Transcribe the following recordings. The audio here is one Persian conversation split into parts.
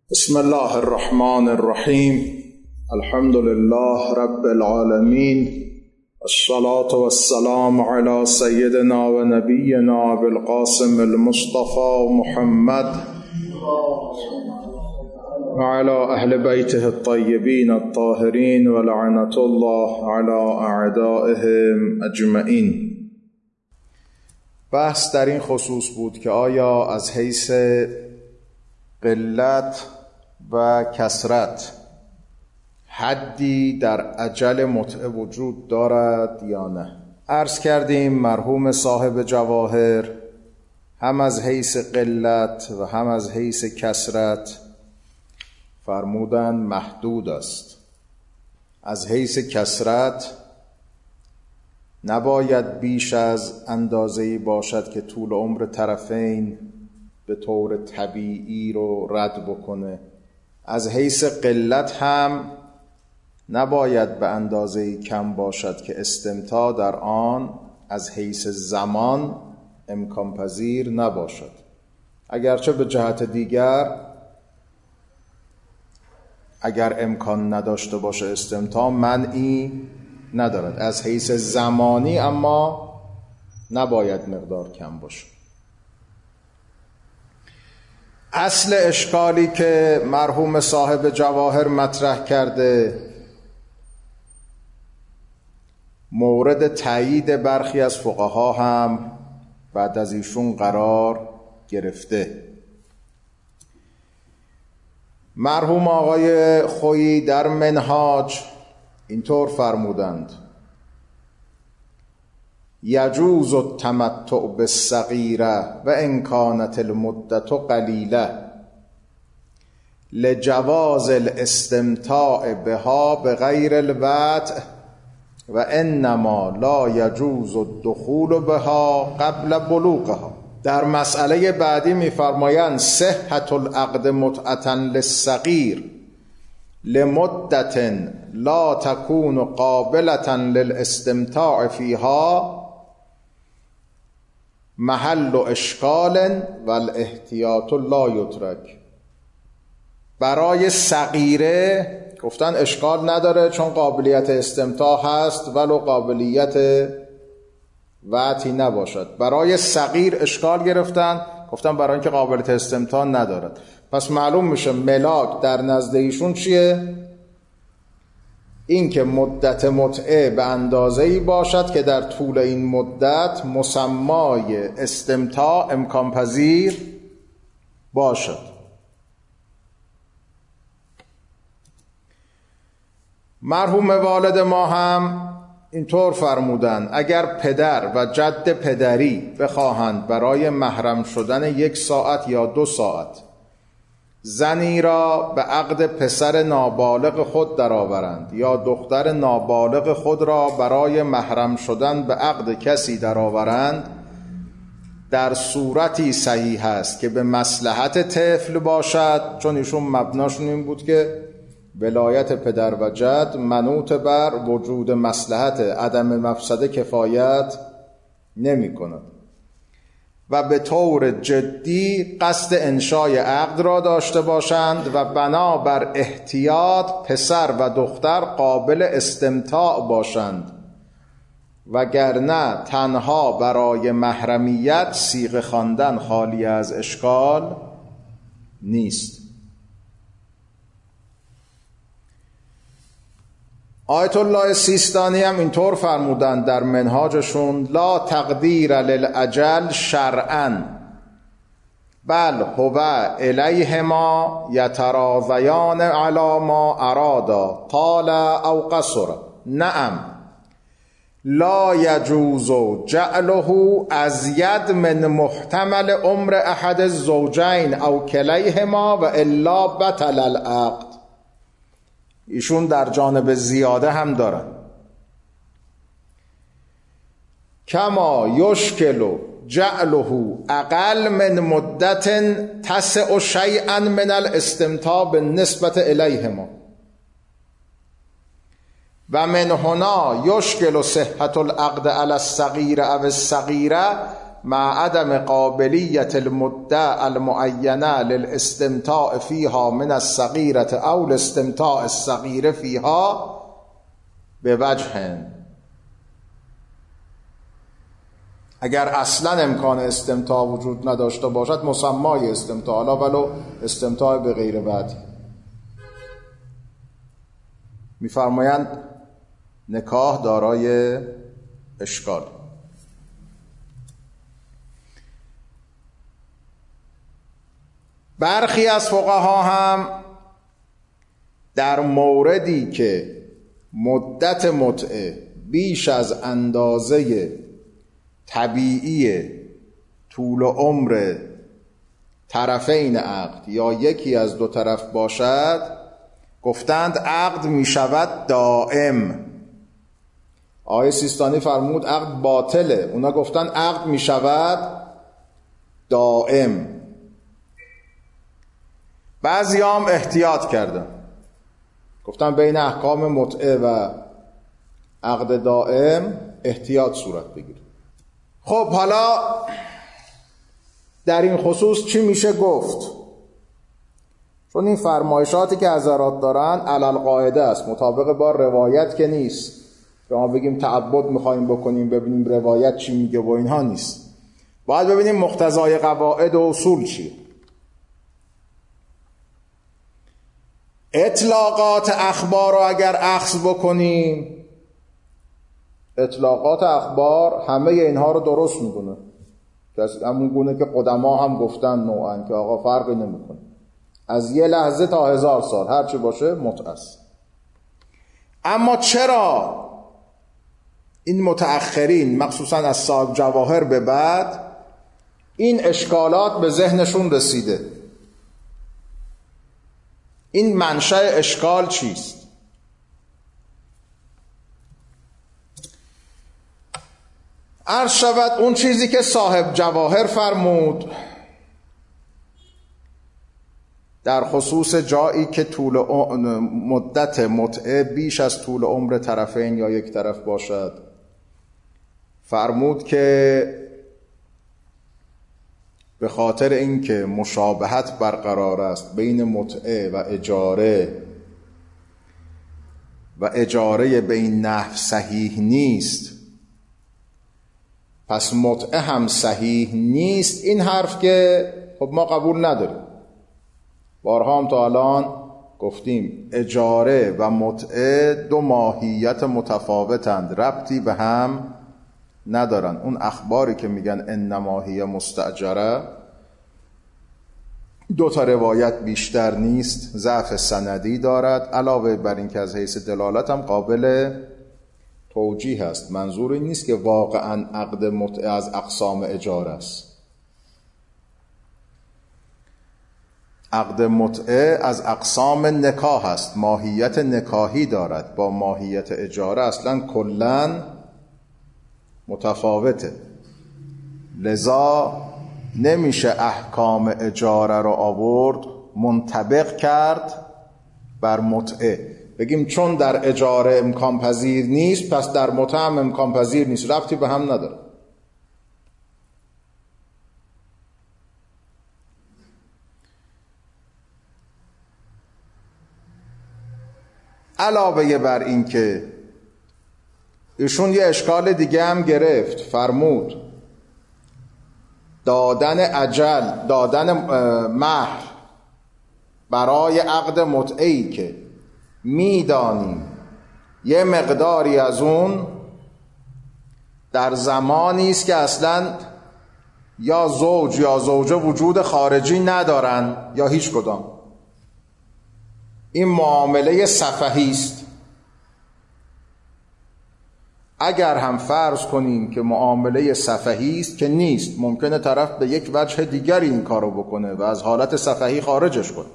بسم الله الرحمن الرحیم. الحمد لله رب العالمین، الصلاة والسلام علی سیدنا و نبینا بالقاسم المصطفى محمد و علی اهل بیته الطیبین الطاهرین و لعنة الله علی اعدائهم اجمعین. بحث در این خصوص بود که آیا از حیث قلت و کثرت حدی در اجل متعه وجود دارد یا نه؟ عرض کردیم مرحوم صاحب جواهر هم از حیث قلت و هم از حیث کثرت فرمودن محدود است. از حیث کثرت نباید بیش از اندازه‌ای باشد که طول عمر طرفین به طور طبیعی رو رد بکنه. از حیث قلت هم نباید به اندازه‌ای کم باشد که استمتاع در آن از حیث زمان امکان پذیر نباشد، اگرچه به جهت دیگر اگر امکان نداشته باشه استمتاع منعی ندارد. از حیث زمانی اما نباید مقدار کم باشه. اصل اشکالی که مرحوم صاحب جواهر مطرح کرده مورد تایید برخی از فقها هم بعد از ایشون قرار گرفته. مرحوم آقای خویی در منهاج اینطور فرمودند: یجوز التمتع بالصغیرة و ان کانت المدة قلیلة لجواز الاستمتاع بها بغیر الوطء و انما لا یجوز الدخول بها قبل بلوغها. در مسئله بعدی می‌فرمایند صحة العقد متعة للصغیر لمدة لا تكون قابلة للاستمتاع فيها محل اشکال و الاحتیاط لا یترک. برای صغیره گفتن اشکال نداره چون قابلیت استمتاع هست ولو قابلیت وطئی نباشد. برای صغیر اشکال گرفتن، گفتن برای اینکه قابلیت استمتاع ندارد. پس معلوم میشه ملاک در نزد ایشون چیه؟ این که مدت متعه به اندازه‌ای باشد که در طول این مدت مسمای استمتاع امکان پذیر باشد. مرحوم والد ما هم اینطور فرمودند اگر پدر و جد پدری بخواهند برای محرم شدن 1 ساعت یا 2 ساعت زنی را به عقد پسر نابالغ خود درآورند یا دختر نابالغ خود را برای محرم شدن به عقد کسی درآورند، در صورتی صحیح است که به مصلحت طفل باشد، چون ایشون مبناشون این بود که ولایت پدر و جد منوط بر وجود مصلحت، عدم مفسده کفایت نمی کند، و به طور جدی قصد انشای عقد را داشته باشند و بنابر احتیاط پسر و دختر قابل استمتاع باشند، وگرنه تنها برای محرمیت صیغه خواندن خالی از اشکال نیست. آیت الله سیستانی هم اینطور فرمودند در منهاجشون: لا تقدیر للاجل شرعا بل هو الیهما یتراضیان علی ما ارادا طال او قصر. نعم لا یجوز جعله ازید من محتمل عمر احد الزوجین او کلیهما و الا بطل العقد. ایشون در جانب زیاده هم دارن. کما یشکل جعله اقل من مدت تسع شیئا من الاستمتاع بالنسبة الیهما و من هنا یشکل صحة العقد علی الصغیر او الصغیره مع عدم قابلیت المدة المعینه للاستمتاع فیها من الصغیرة او الاستمتاع الصغیر فیها به وجه. اگر اصلا امکان استمتاع وجود نداشته باشد مسمای استمتاع، حالا ولو استمتاع به غیر بعدی. می‌فرمایند نکاح دارای اشکال. برخی از فقها هم در موردی که مدت متعه بیش از اندازه طبیعی طول عمر طرفین عقد یا یکی از دو طرف باشد، گفتند عقد می شود دائم. آقای سیستانی فرمود عقد باطله، اونا گفتن عقد می شود دائم. بعضی هم احتیاط کردن، گفتن بین احکام متعه و عقد دائم احتیاط صورت بگیره. خب حالا در این خصوص چی میشه گفت؟ چون این فرمایشاتی که حضرات دارن علل قاعده است، مطابق با روایت که نیست که ما بگیم تعبد میخوایم بکنیم ببینیم روایت چی میگه و اینها نیست. باید ببینیم مقتضای قواعد و اصول چیه. اطلاقات اخبار رو اگر اخذ بکنیم، اطلاقات اخبار همه اینها رو درست میکنه، همون گونه که قدما هم گفتن نوعا که آقا فرقی نمیکنه، از یه لحظه تا 1000 سال هرچی باشه متعه است. اما چرا این متأخرین مخصوصا از صاحب جواهر به بعد این اشکالات به ذهنشون رسیده؟ این منشأ اشکال چیست؟ عرض شود اون چیزی که صاحب جواهر فرمود در خصوص جایی که مدت متعه بیش از طول عمر طرفین یا یک طرف باشد، فرمود که به خاطر اینکه مشابهت برقرار است بین متعه و اجاره به این نحو صحیح نیست، پس متعه هم صحیح نیست. این حرف که خب ما قبول نداریم، بارها هم تا الان گفتیم اجاره و متعه دو ماهیت متفاوتند، ربطی به هم ندارن. اون اخباری که میگن انما هی مستاجره، دو تا روایت بیشتر نیست، ضعف سندی دارد، علاوه بر این که از حیث دلالت هم قابل توجیه است. منظور این نیست که واقعا عقد متعه از اقسام اجاره است. عقد متعه از اقسام نکاح است، ماهیت نکاحی دارد، با ماهیت اجاره اصلا کلاً متفاوته. لذا نمیشه احکام اجاره رو آورد منطبق کرد بر متعه، بگیم چون در اجاره امکان پذیر نیست پس در متعه هم امکان پذیر نیست، ربطی به هم نداره. علاوه بر این که ایشون یه اشکال دیگه هم گرفت، فرمود دادن اجل، دادن مهر برای عقد متعه‌ای که میدانیم یه مقداری از اون در زمانی است که اصلا یا زوج یا زوجه وجود خارجی ندارن یا هیچ کدام، این معامله سفهی است. اگر هم فرض کنیم که معامله سفهی است که نیست، ممکنه طرف به یک وجه دیگری این کارو بکنه و از حالت سفهی خارجش کنه.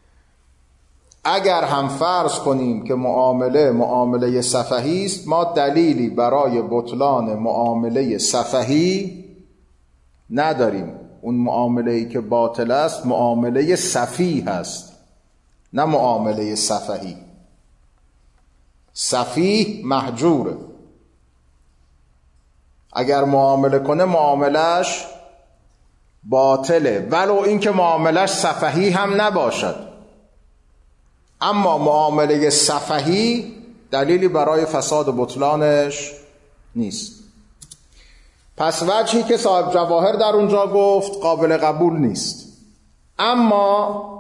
اگر هم فرض کنیم که معامله سفهی است، ما دلیلی برای بطلان معامله سفهی نداریم. اون معامله‌ای که باطل است معامله سفیه است، نه معامله سفهی. سفیه محجوره. اگر معامله کنه معاملش باطله، ولو اینکه معاملش سفهی هم نباشد. اما معامله سفهی دلیلی برای فساد و بطلانش نیست. پس وجهی که صاحب جواهر در اونجا گفت قابل قبول نیست. اما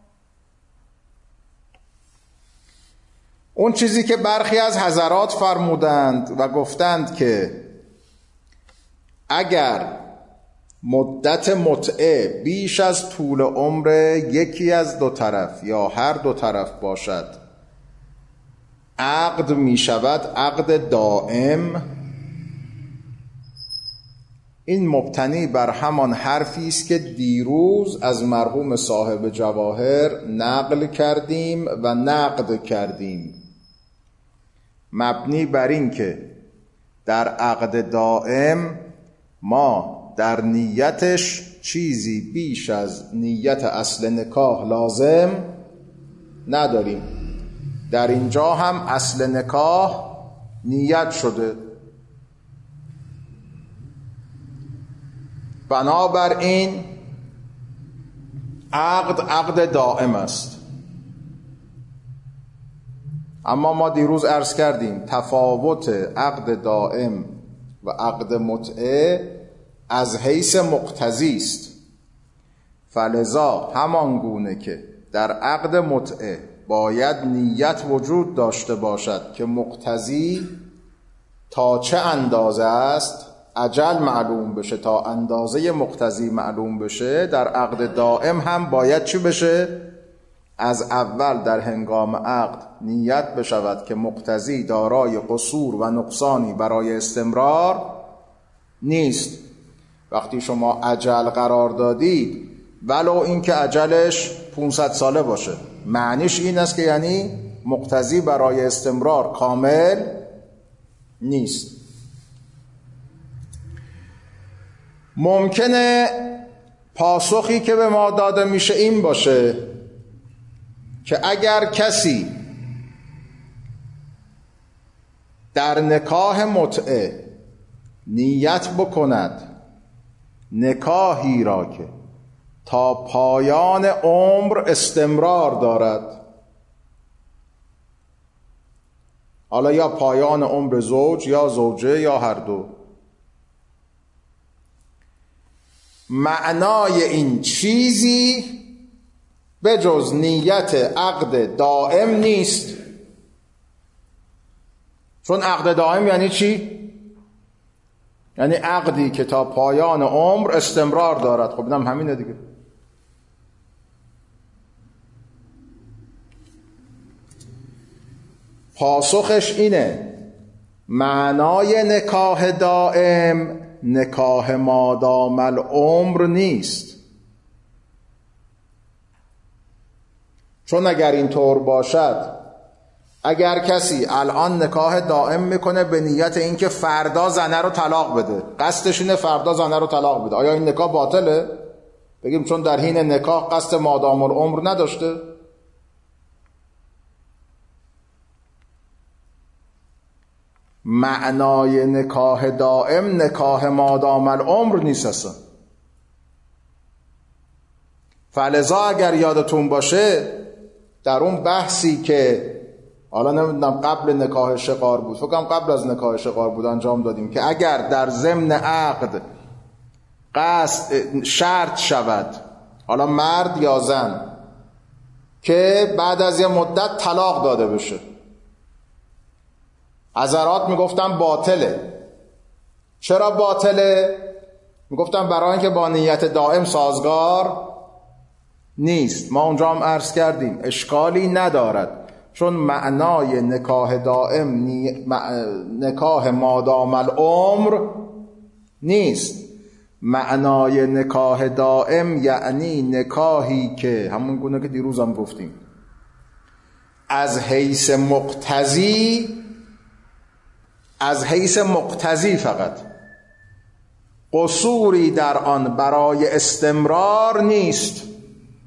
اون چیزی که برخی از حضرات فرمودند و گفتند که اگر مدت متعه بیش از طول عمر یکی از دو طرف یا هر دو طرف باشد، عقد می شود عقد دائم. این مبتنی بر همان حرفی است که دیروز از مرحوم صاحب جواهر نقل کردیم و نقد کردیم، مبنی بر این که در عقد دائم ما در نیتش چیزی بیش از نیت اصل نکاح لازم نداریم. در اینجا هم اصل نکاح نیت شده، بنابراین عقد دائم است. اما ما دیروز عرض کردیم تفاوت عقد دائم و عقد متعه از حیث مقتضی است. فلذا همان گونه که در عقد متعه باید نیت وجود داشته باشد که مقتضی تا چه اندازه است اجل معلوم بشه، تا اندازه مقتضی معلوم بشه، در عقد دائم هم باید چی بشه؟ از اول در هنگام عقد نیت بشود که مقتضی دارای قصور و نقصانی برای استمرار نیست. وقتی شما اجل قرار دادید ولو اینکه اجلش 500 ساله باشه، معنیش این است که یعنی مقتضی برای استمرار کامل نیست. ممکنه پاسخی که به ما داده میشه این باشه که اگر کسی در نکاح متعه نیت بکند نکاحی را که تا پایان عمر استمرار دارد، حالا یا پایان عمر زوج یا زوجه یا هر دو، معنای این چیزی به جز نیت عقد دائم نیست. چون عقد دائم یعنی چی؟ یعنی عقدی که تا پایان عمر استمرار دارد. خب اینم همینه دیگه. پاسخش اینه معنای نکاح دائم نکاح مادام العمر نیست. چون اگر اینطور باشد، اگر کسی الان نکاح دائم میکنه به نیت اینکه فردا زنه رو طلاق بده، قصدش اینه فردا زنه رو طلاق بده، آیا این نکاح باطله؟ بگیم چون در حین نکاح قصد مادام العمر نداشته؟ معنای نکاح دائم نکاح مادام العمر نیست اصلا. فلذا اگر یادتون باشه در اون بحثی که حالا نمیدونم قبل نکاح شغار بود، فکرم قبل از نکاح شغار بود، انجام دادیم که اگر در ضمن عقد قصد شرط شود، حالا مرد یا زن، که بعد از یه مدت طلاق داده بشه، حضرات میگفتن باطله. چرا باطله؟ میگفتن برای اینکه با نیت دائم سازگار نیست. ما اونجا هم عرض کردیم اشکالی ندارد، چون معنای نکاح دائم نکاح مادام العمر نیست. معنای نکاح دائم یعنی نکاحی که همون گونه که دیروز هم گفتیم از حیث مقتضی فقط قصوری در آن برای استمرار نیست.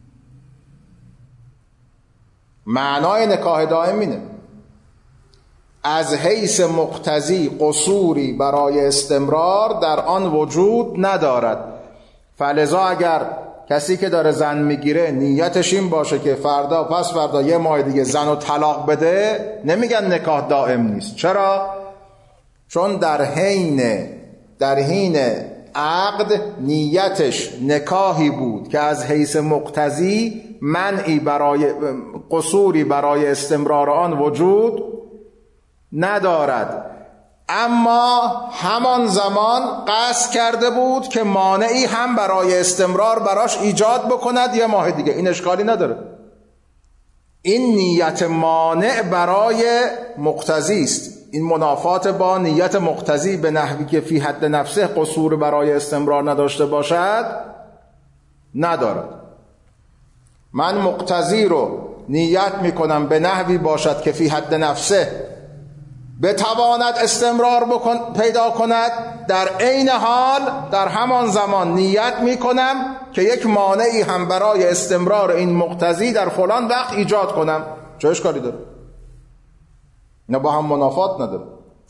معنای نکاح دائم اینه. از حیث مقتضی قصوری برای استمرار در آن وجود ندارد. فلذا اگر کسی که داره زن میگیره نیتش این باشه که فردا پس فردا یه ماه دیگه زن رو طلاق بده، نمیگن نکاح دائم نیست. چرا؟ چون در حین عقد نیتش نکاحی بود که از حیث مقتضی منعی برای قصوری برای استمرار آن وجود ندارد، اما همان زمان قصد کرده بود که مانعی هم برای استمرار براش ایجاد بکند یه ماه دیگه. این اشکالی نداره. این نیت مانع برای مقتضی است. این منافات با نیت مقتضی به نحوی که فی حد نفسه قصور برای استمرار نداشته باشد ندارد. من مقتضی رو نیت میکنم به نحوی باشد که فی حد نفسه بتواند استمرار پیدا کند، در عین حال در همان زمان نیت میکنم که یک مانعی هم برای استمرار این مقتضی در فلان وقت ایجاد کنم. چه اشکالی داره؟ نه با هم منافات نداره.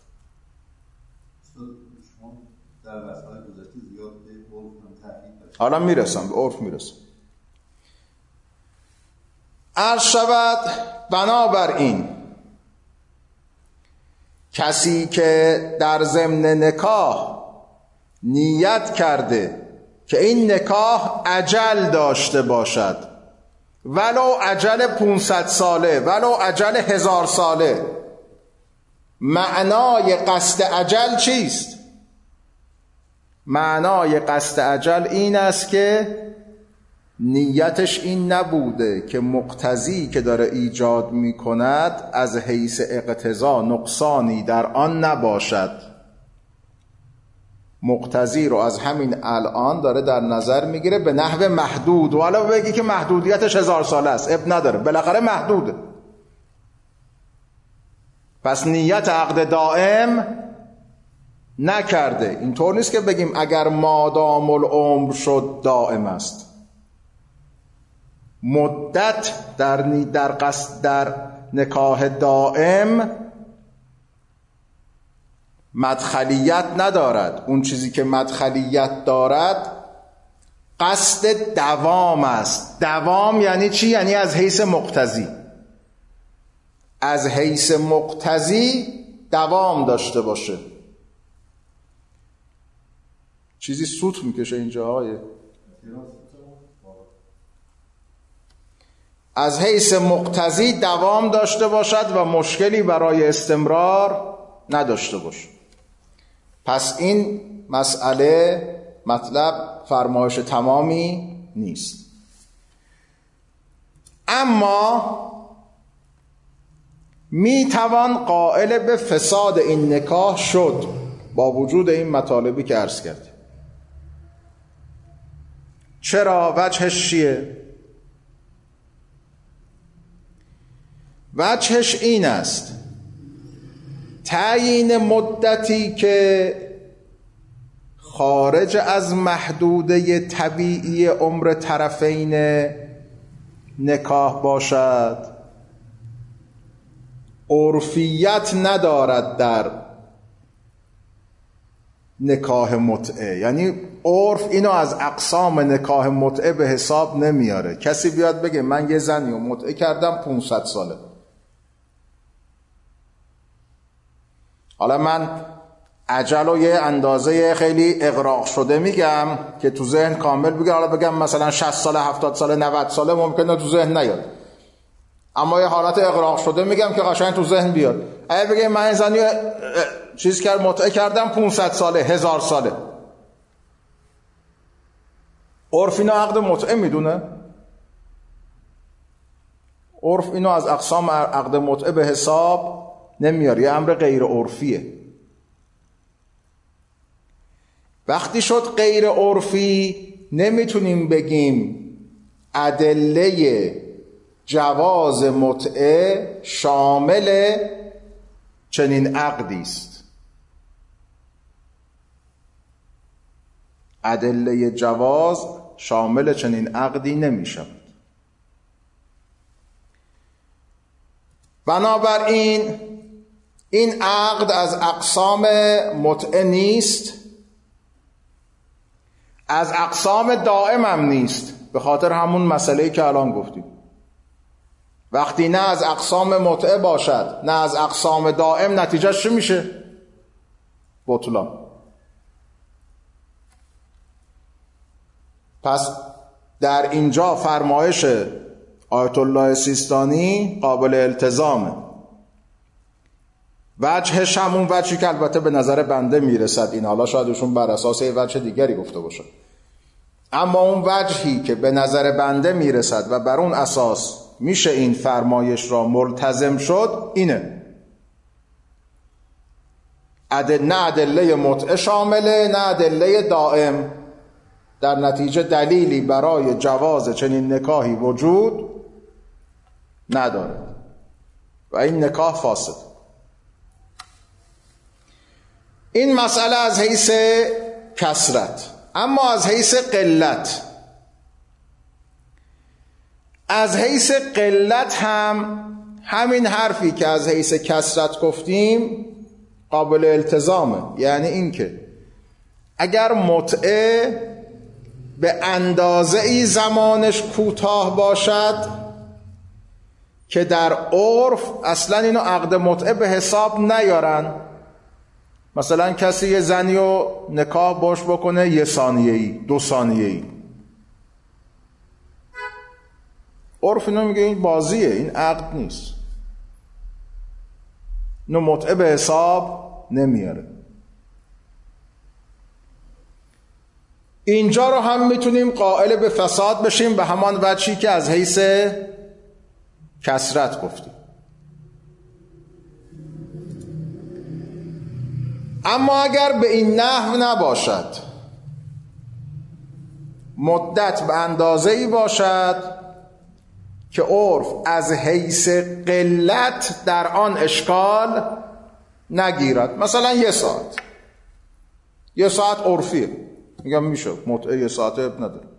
حالا میرسم به عرف میرسم. عرض شود بنابراین کسی که در ضمن نکاح نیت کرده که این نکاح اجل داشته باشد، ولو اجل 500 ساله ولو اجل 1000 ساله، معنای قصد اجل چیست؟ معنای قصد اجل این است که نیتش این نبوده که مقتضی که داره ایجاد می کند از حیث اقتضا نقصانی در آن نباشد. مقتضی رو از همین الان داره در نظر میگیره به نحو محدود، ولی بگی که محدودیتش 1000 ساله است اب نداره، بالاخره محدوده. پس نیت عقد دائم نکرده. اینطور نیست که بگیم اگر مادام العمر شد دائم است. مدت در نکاح دائم مدخلیت ندارد. اون چیزی که مدخلیت دارد قصد دوام است. دوام یعنی چی؟ یعنی از حیث مقتضی. از حیث مقتضی دوام داشته باشه. چیزی سوت میکشه اینجا های از حیث مقتضی دوام داشته باشد و مشکلی برای استمرار نداشته باشه. پس این مسئله مطلب فرمایش تمامی نیست. اما میتوان قائل به فساد این نکاح شد با وجود این مطالبی که عرض کردیم. چرا؟ وجهش چیه؟ وجهش این است تعیین مدتی که خارج از محدوده طبیعی عمر طرفین نکاح باشد عرفیت ندارد در نکاح متعه. یعنی عرف اینو از اقسام نکاح متعه به حساب نمیاره. کسی بیاد بگه من یه زنی رو متعه کردم 500 ساله، حالا من اجل و یه اندازه خیلی اغراق شده میگم که تو ذهن کامل بگم، حالا بگم مثلا 60 ساله 70 ساله 90 ساله ممکنه تو ذهن نیاد، اما یه حالت اغراق شده میگم که قشنگ تو ذهن بیاد. اگه بگم من زنی چیز کرد متعه کردم 500 ساله 1000 ساله، عرف اینو عقد متعه میدونه؟ عرف اینو از اقسام عقد متعه به حساب نمیاره. یه امر غیر عرفیه. وقتی شد غیر عرفی نمیتونیم بگیم ادله جواز متعه شامل چنین عقدی است. ادله جواز شامل چنین عقدی نمیشود. بنابراین این عقد از اقسام متعه نیست، از اقسام دائم هم نیست، به خاطر همون مسئله‌ای که الان گفتیم. وقتی نه از اقسام متعه باشد نه از اقسام دائم، نتیجهش چه میشه؟ بطلان. پس در اینجا فرمایش آیت الله سیستانی قابل التزامه. وجهش همون وجهی که البته به نظر بنده میرسد، این حالا شاید ایشون بر اساس یه وجه دیگری گفته باشه، اما اون وجهی که به نظر بنده میرسد و بر اون اساس میشه این فرمایش را ملتزم شد اینه: نه ادله متعه شامله نه ادله دائم، در نتیجه دلیلی برای جواز چنین نکاحی وجود ندارد و این نکاح فاسد. این مسئله از حیث کثرت. اما از حیث قلت، از حیث قلت هم همین حرفی که از حیث کثرت گفتیم قابل التزامه. یعنی این که اگر متعه به اندازه ای زمانش کوتاه باشد که در عرف اصلا اینو عقد متعه به حساب نیارن، مثلا کسی یه زنی رو نکاح باش بکنه 1 ثانیه‌ای 2 ثانیه‌ای، عرف اینو میگه این بازیه، این عقد نیست، اینو متعه به حساب نمیاره. اینجا رو هم میتونیم قائل به فساد بشیم به همان وجهی که از حیث کثرت گفتیم. اما اگر به این نحو نباشد، مدت به اندازه‌ای باشد که عرف از حیث قلت در آن اشکال نگیرد، مثلا 1 ساعت، 1 ساعت عرفیه، میگم میشه متعه 1 ساعته نداره.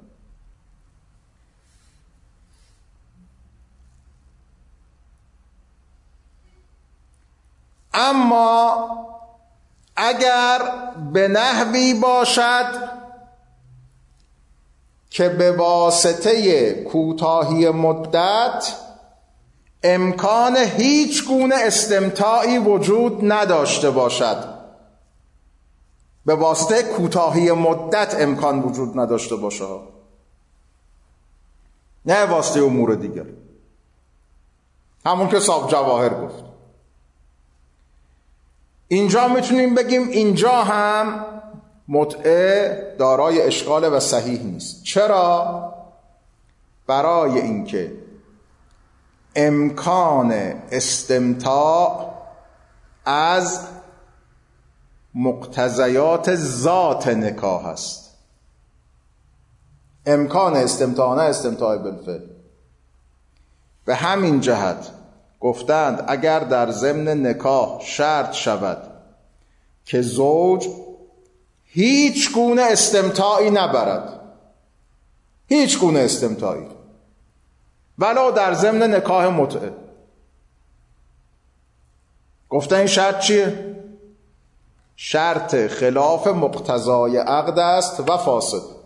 اما اگر به نحوی باشد که به واسطه کوتاهی مدت امکان هیچ گونه استمتاعی وجود نداشته باشد، به واسطه کوتاهی مدت امکان وجود نداشته باشه، نه واسطه امور دیگر، همون که صاحب جواهر گفت. اینجا میتونیم بگیم اینجا هم متعه دارای اشکال و صحیح نیست. چرا؟ برای اینکه امکان استمتاع از مقتضیات ذات نکاح است. امکان استمتاع، نه استمتاع بالفعل. به همین جهت گفتند اگر در ضمن نکاح شرط شود که زوج هیچ گونه استمتاعی نبرد، هیچ گونه استمتاعی، ولو در ضمن نکاح متعه، گفتن این شرط چیه؟ شرط خلاف مقتضای عقد است و فاسد.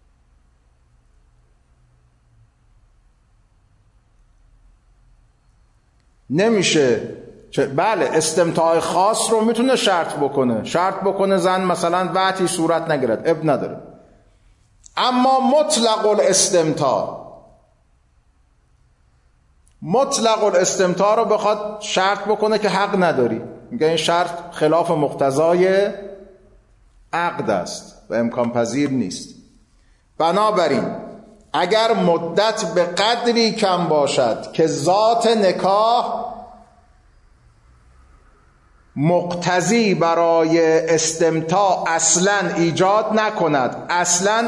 نمیشه. بله استمتاع خاص رو میتونه شرط بکنه زن مثلا وقتی صورت نگیرد، اب نداره. اما مطلق الاستمتاع رو بخواد شرط بکنه که حق نداری، میگه این شرط خلاف مقتضای عقد است و امکان پذیر نیست. بنابراین اگر مدت به قدری کم باشد که ذات نکاح مقتضی برای استمتاع اصلا ایجاد نکند، اصلا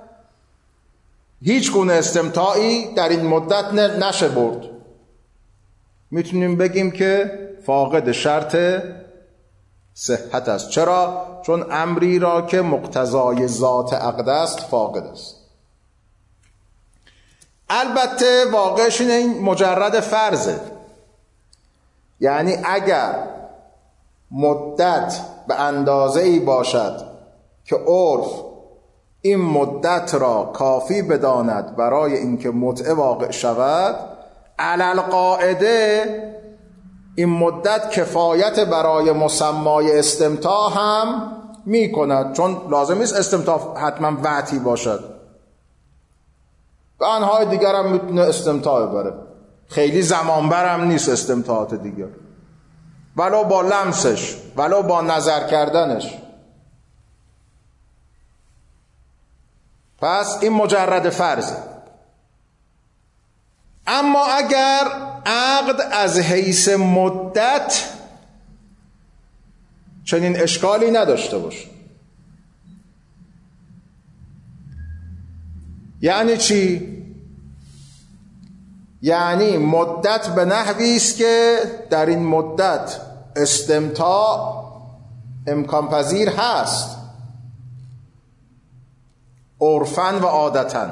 هیچ گونه استمتاعی در این مدت نشه برد، میتونیم بگیم که فاقد شرط صحت است. چرا؟ چون امری را که مقتضای ذات عقد است فاقد است. البته واقعش این مجرد فرضه، یعنی اگر مدت به اندازه‌ای باشد که عرف این مدت را کافی بداند برای اینکه متعه واقع شود، علی القاعده این مدت کفایت برای مسمای استمتاع هم می کند، چون لازم نیست استمتاع حتما وقتی باشد، به انهای دیگر هم میتونه استمتاع بره، خیلی زمان برم نیست استمتاعات دیگر، ولو با لمسش، ولو با نظر کردنش. پس این مجرد فرضه. اما اگر عقد از حیث مدت چنین اشکالی نداشته باشه، یعنی چی؟ یعنی مدت به نحوی است که در این مدت استمتاع امکان پذیر هست عرفاً و عادتاً،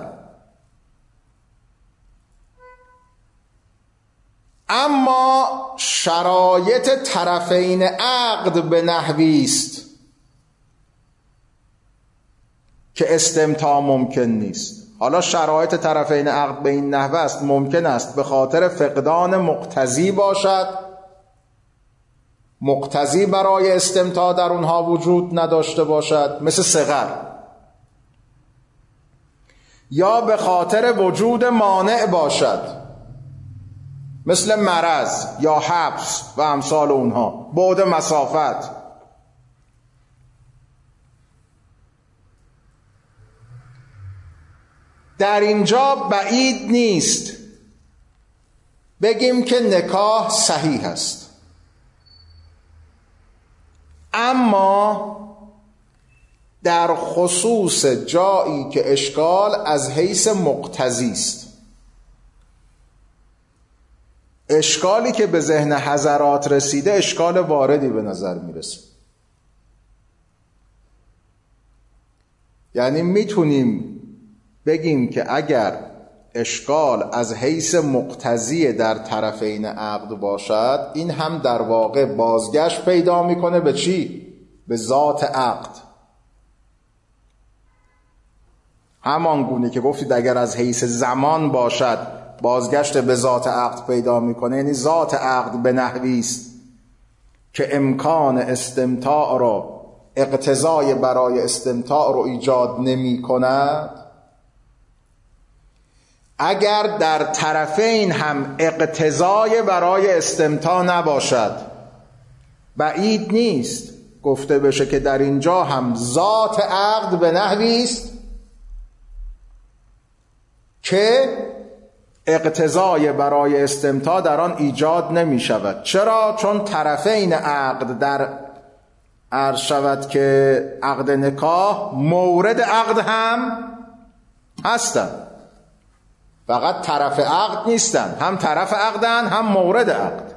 اما شرایط طرفین عقد به نحوی است که استمتاع ممکن نیست. حالا شرایط طرفین عقد به این نحوه است ممکن است به خاطر فقدان مقتضی باشد، مقتضی برای استمتاع در اونها وجود نداشته باشد، مثل صغر، یا به خاطر وجود مانع باشد، مثل مرض یا حبس و امثال اونها، بعد مسافت. در اینجا بعید نیست بگیم که نکاح صحیح است، اما در خصوص جایی که اشکال از حیث مقتضی است، اشکالی که به ذهن حضرات رسیده اشکال واردی به نظر میرسه. یعنی میتونیم بگیم که اگر اشکال از حیث مقتضی در طرفین عقد باشد، این هم در واقع بازگشت پیدا میکنه به چی؟ به ذات عقد. همان گونه که گفتید اگر از حیث زمان باشد بازگشت به ذات عقد پیدا میکنه، یعنی ذات عقد به نحوی است که امکان استمتاع را، اقتضای برای استمتاع رو ایجاد نمی کند. اگر در طرفین هم اقتضای برای استمتاع نباشد، بعید نیست گفته بشه که در اینجا هم ذات عقد به نحوی است که اقتضای برای استمتاع در آن ایجاد نمی شود. چرا؟ چون طرفین عقد در عرض شود که عقد نکاح مورد عقد هم هستند، فقط طرف عقد نیستن، هم طرف عقدن هم مورد عقد.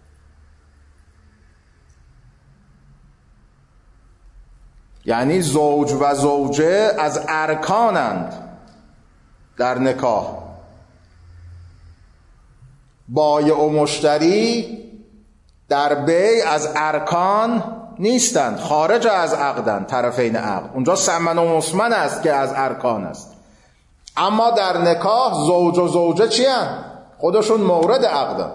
یعنی زوج و زوجه از ارکانند در نکاح، بایع و مشتری در بیع از ارکان نیستند، خارج از عقدند طرفین عقد. اونجا ثمن و مسمن است که از ارکان است، اما در نکاح زوج و زوجه چی هستند؟ خودشون مورد عقدن.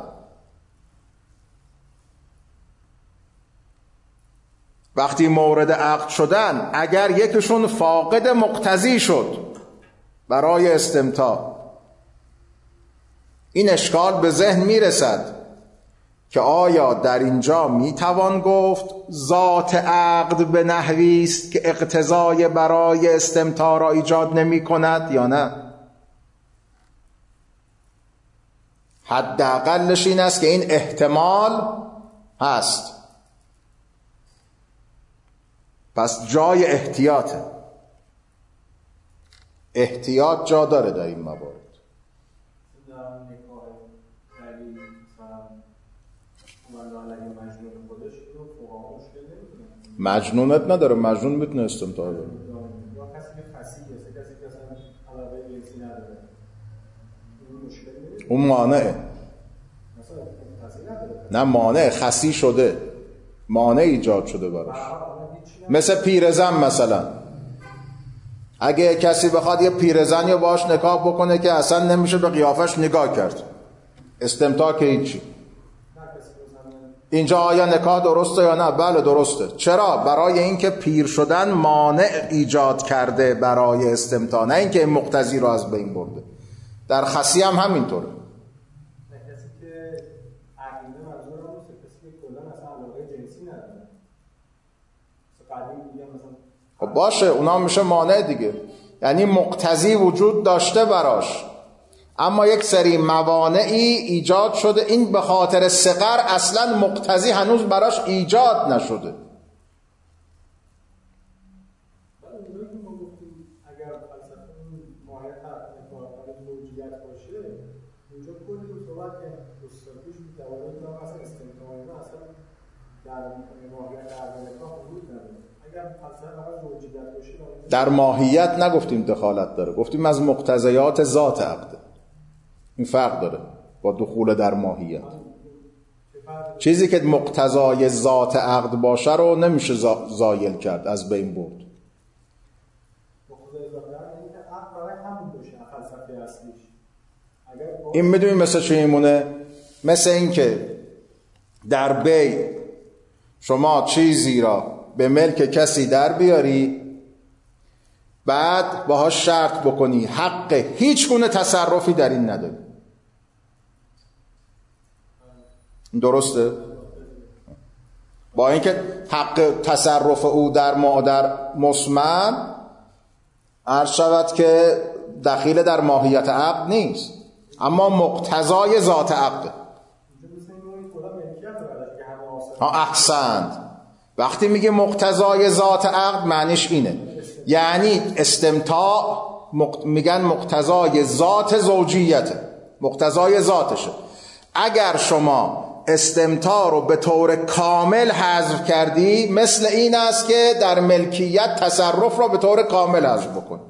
وقتی مورد عقد شدن، اگر یکیشون فاقد مقتضی شد برای استمتاع، این اشکال به ذهن میرسد که آیا در اینجا میتوان گفت ذات عقد به نحوی است که اقتضای برای استمتاع را ایجاد نمی کند یا نه؟ حداقلش این است که این احتمال هست. پس جای احتیاطه، احتیاط جا داره در این موارد. مجنونت نداره، مجنون میتونه استمتاع داره. اون مانعه، نه مانع خسی شده، مانع ایجاد شده براش. مثل پیرزن مثلا، اگه کسی بخواد یه پیرزن یا باش نکاح بکنه که اصلا نمیشه به قیافش نگاه کرد، استمتاع که هیچی. اینجا آیا نکاح درسته یا نه؟ بله درسته. چرا؟ برای اینکه پیر شدن مانع ایجاد کرده برای استمتاع، نه اینکه مقتضی رو از بین برده. در خصی هم همینطوره. کسی که عقیده منظور هم نیست، کسی که کلا اصلا علاقه جنسی نداره. خب باشه، اونا میشه مانع دیگه. یعنی مقتضی وجود داشته براش، اما یک سری موانعی ایجاد شده. این به خاطر صغر اصلا مقتضی هنوز براش ایجاد نشده. اگر فلسفه ماهیت موجودیت باشه، اونجا کلی رو صحبت که دوستاکیش میتوانید که اصلا استمتاعی رو اصلا در ماهیت نکاح وجود نداره. اگر فلسفه فقط موجودیت باشه، در ماهیت نگفتیم دخالت داره، گفتیم از مقتضیات ذات عقده. این فرق داره با دخول در ماهیت. چیزی که مقتضای ذات عقد باشه رو نمیشه زایل کرد، از بین برد. این میدونی مثل چی میمونه؟ مثل این که در بی شما چیزی را به ملک کسی در بیاری، بعد باهاش شرط بکنی حق هیچ گونه تصرفی در این نداری. درسته؟ با اینکه حق تصرف او در مسمن عرض شود که دخیل در ماهیت عقد نیست، اما مقتضای ذات عقد. احسنت. وقتی میگه مقتضای ذات عقد معنیش اینه، یعنی استمتاع میگن مقتضای ذات زوجیته، مقتضای ذاتشه. اگر شما استمتاع رو به طور کامل حذف کردی، مثل این است که در ملکیت تصرف رو به طور کامل حذف بکن.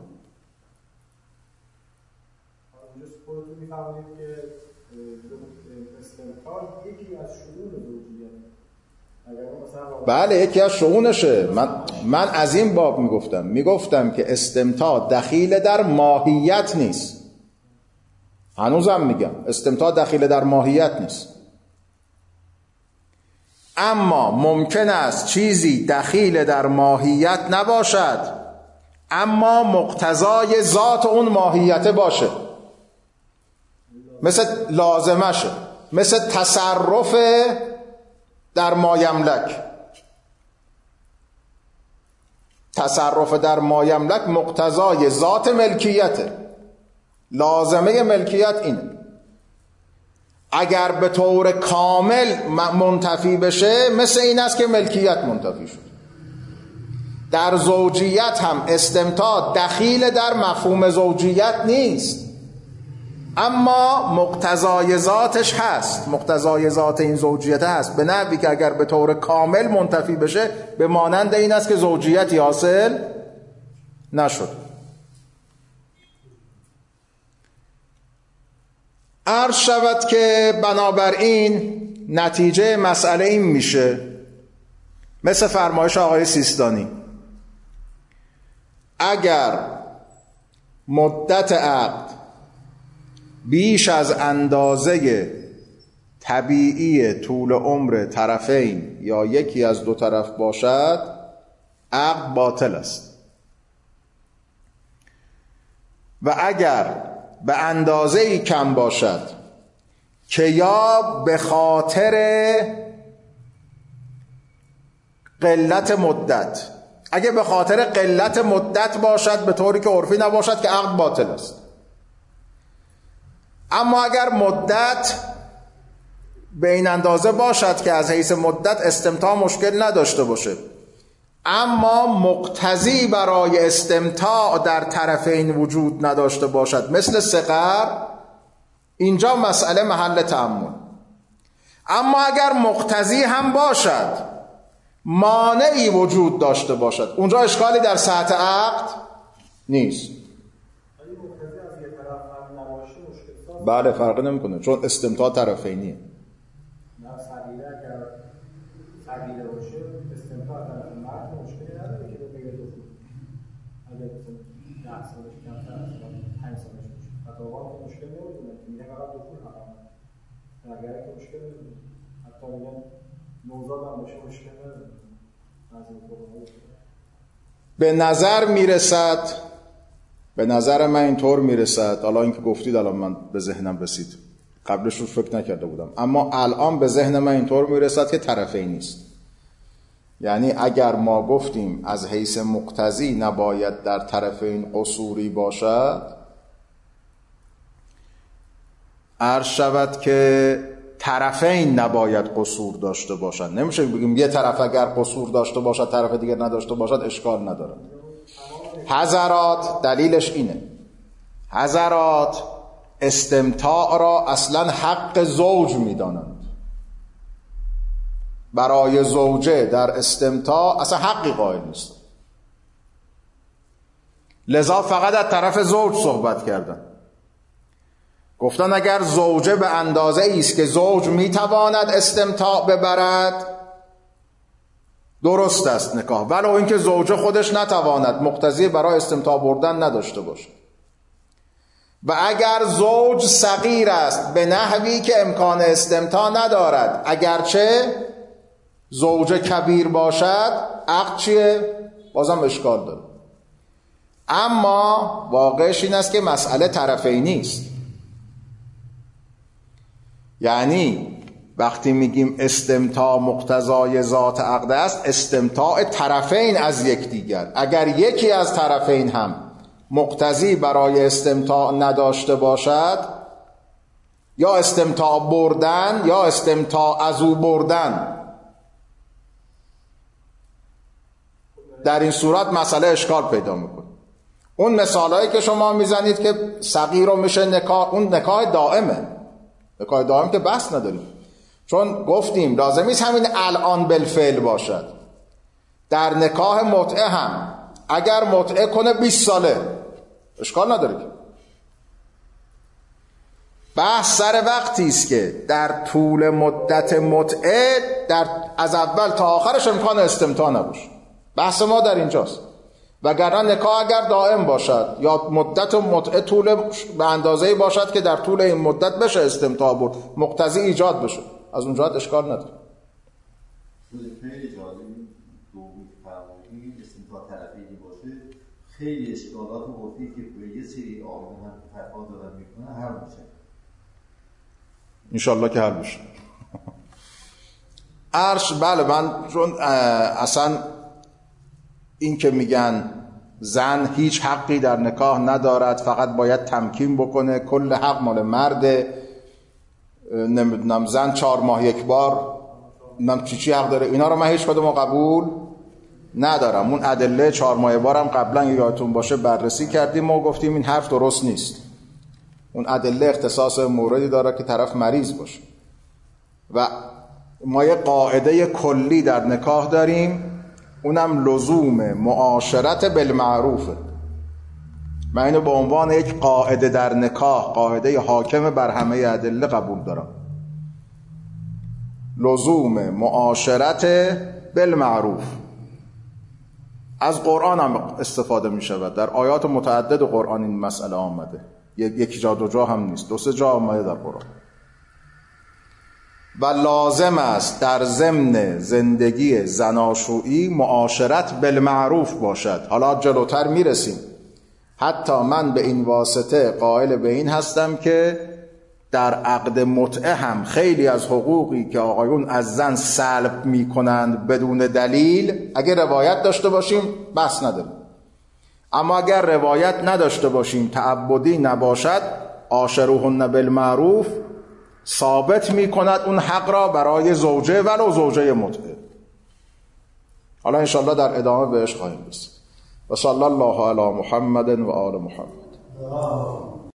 بله یکی از شؤونشه. من از این باب میگفتم که استمتاع دخیل در ماهیت نیست. هنوزم میگم استمتاع دخیل در ماهیت نیست، اما ممکن است چیزی دخیل در ماهیت نباشد اما مقتضای ذات اون ماهیت باشه. مثل لازمشه، مثل تصرف در مایملک. تصرف در مایملک مقتضای ذات ملکیته، لازمه ملکیت اینه. اگر به طور کامل منتفی بشه، مثل این است که ملکیت منتفی شد. در زوجیت هم استمتاع دخیل در مفهوم زوجیت نیست، اما مقتضای ذاتش هست، مقتضای ذات این زوجیت هست، به نحوی که اگر به طور کامل منتفی بشه، به مانند این است که زوجیتی حاصل نشد. عرض شود که بنابراین نتیجه مسئله این میشه، مثل فرمایش آقای سیستانی، اگر مدت عقد بیش از اندازه طبیعی طول عمر طرفین یا یکی از دو طرف باشد، عقد باطل است. و اگر به اندازه‌ای کم باشد که یا به خاطر قلت مدت، اگه به خاطر قلت مدت باشد به طوری که عرفی نباشد، که عقد باطل است. اما اگر مدت به این اندازه باشد که از حیث مدت استمتاع مشکل نداشته باشه، اما مقتضی برای استمتاع در طرفین وجود نداشته باشد، مثل صغر، اینجا مسئله محل تأمل. اما اگر مقتضی هم باشد، مانعی وجود داشته باشد، اونجا اشکالی در سطح عقد نیست. بله فرق نمیکنه، چون استمتاع طرفینیه. سبیله اگر سبیله باشه اگر که مشکل نداره، حتی میگن نوزاد هم باشه مشکل نداره. به نظر میرسد، به نظر من اینطور میرسد، حالا اینکه گفتید الان من به ذهنم رسید، قبلش رو فکر نکرده بودم، اما الان به ذهن من اینطور میرسد که طرفین نیست. یعنی اگر ما گفتیم از حیث مقتضی نباید در طرفین قصوری باشد، عرض شود که طرفین نباید قصور داشته باشد. نمیشه بگیم یه طرف اگر قصور داشته باشد طرف دیگر نداشته باشد اشکال نداره. حضرات دلیلش اینه، حضرات استمتاع را اصلا حق زوج میدانند. برای زوجه در استمتاع اصلا حقی قائل نیست، لذا فقط از طرف زوج صحبت کردن. گفتن اگر زوجه به اندازه ایست که زوج میتواند استمتاع ببرد درست است نکاح، ولو اینکه زوجه خودش نتواند، مقتضی برای استمتاع بردن نداشته باشه. و اگر زوج صغیر است به نحوی که امکان استمتاع ندارد، اگرچه زوجه کبیر باشد، عقد چیه؟ بازم اشکال داره. اما واقعش این است که مسئله طرفینی است. یعنی وقتی میگیم استمتاع مقتضای ذات عقد است، استمتاع طرفین از یکدیگر. اگر یکی از طرفین هم مقتضی برای استمتاع نداشته باشد، یا استمتاع بردن یا استمتاع از او بردن، در این صورت مسئله اشکال پیدا میکنه. اون مثالایی که شما میزنید که صغیر رو میشه نکاح، اون نکاح دائمه، نکاح دائم که بحث نداریم، چون گفتیم لازم نیست همین الان بالفعل باشد. در نکاح متعه هم اگر متعه کنه 20 ساله اشکال نداره که. بحث سر وقتی است که در طول مدت متعه از اول تا آخرش امکان استمتاع نباشه. بحث ما در اینجاست. وگرنه نکاح اگر دائم باشد یا مدت متعه طول به اندازه‌ای باشد که در طول این مدت بشه استمتاع برد، مقتضی ایجاد بشه، از اون جهت اشکال نداره. خیلی جالب دومی فرمودید استمتاع طرفینی باشه، خیلی اشکالات عرفی که به یه سری آقایون هم فتوا دادن میکنه حل میشه. انشالله که حل میشه. عرش بله، من چون اصلا این که میگن زن هیچ حقی در نکاح ندارد، فقط باید تمکین بکنه، کل حق مال مرده، نمیدونم زن 4 ماه یک بار نمیدونم چی حق داره، اینا رو من هیچ کدوم قبول ندارم. اون ادله 4 ماه بارم قبلا یادتون باشه بررسی کردیم و گفتیم این حرف درست نیست. اون ادله اختصاص موردی داره که طرف مریض باشه. و ما یه قاعده کلی در نکاح داریم، اونم لزوم معاشرت بالمعروفه. من اینو به عنوان یک قاعده در نکاح، قاعده حاکم بر همه ادله قبول دارم. لزوم معاشرت بالمعروف. از قرآن هم استفاده می شود، در آیات متعدد قرآن این مسئله آمده، یک جا دو جا هم نیست، 2-3 جا آمده در قرآن. و لازم است در ضمن زندگی زناشویی معاشرت بالمعروف باشد. حالا جلوتر میرسیم، حتی من به این واسطه قائل به این هستم که در عقد متعه هم خیلی از حقوقی که آقایون از زن سلب میکنند بدون دلیل، اگر روایت داشته باشیم بحث نداریم، اما اگر روایت نداشته باشیم، تعبدی نباشد، عاشروهن بالمعروف ثابت می کند اون حق را برای زوجه ولو زوجه متعه. حالا انشالله در ادامه بهش خواهیم رسید. و صلی الله علی محمد و آل محمد.